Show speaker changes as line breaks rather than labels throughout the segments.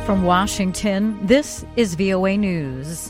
From Washington, this is VOA News.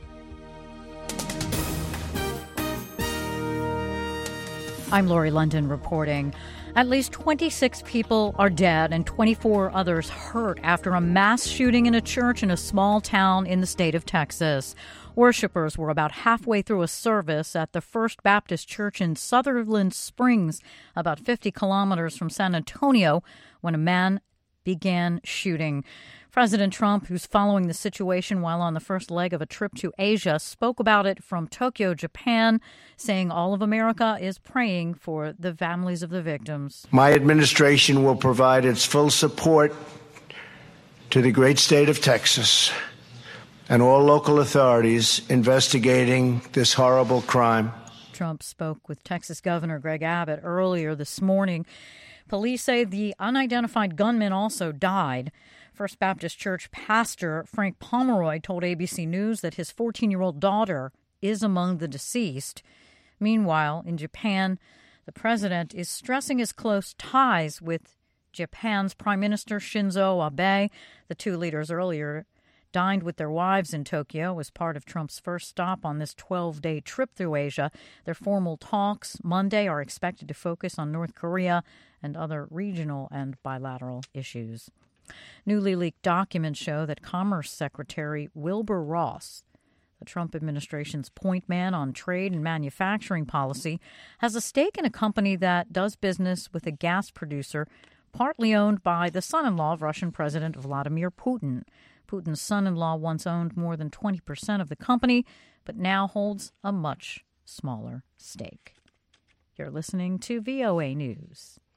I'm Lori London reporting. At least 26 people are dead and 24 others hurt after a mass shooting in a church in a small town in the state of Texas. Worshippers were about halfway through a service at the First Baptist Church in Sutherland Springs, about 50 kilometers from San Antonio, when a man began shooting. President Trump, who's following the situation while on the first leg of a trip to Asia, spoke about it from Tokyo, Japan, saying all of America is praying for the families of the victims.
My administration will provide its full support to the great state of Texas and all local authorities investigating this horrible crime.
Trump spoke with Texas Governor Greg Abbott earlier this morning. Police say the unidentified gunman also died. First Baptist Church pastor Frank Pomeroy told ABC News that his 14-year-old daughter is among the deceased. Meanwhile, in Japan, the president is stressing his close ties with Japan's Prime Minister Shinzo Abe. The two leaders earlier dined with their wives in Tokyo as part of Trump's first stop on this 12-day trip through Asia. Their formal talks Monday are expected to focus on North Korea and other regional and bilateral issues. Newly leaked documents show that Commerce Secretary Wilbur Ross, the Trump administration's point man on trade and manufacturing policy, has a stake in a company that does business with a gas producer partly owned by the son-in-law of Russian President Vladimir Putin. Putin's son-in-law once owned more than 20% of the company, but now holds a much smaller stake. You're listening to VOA News.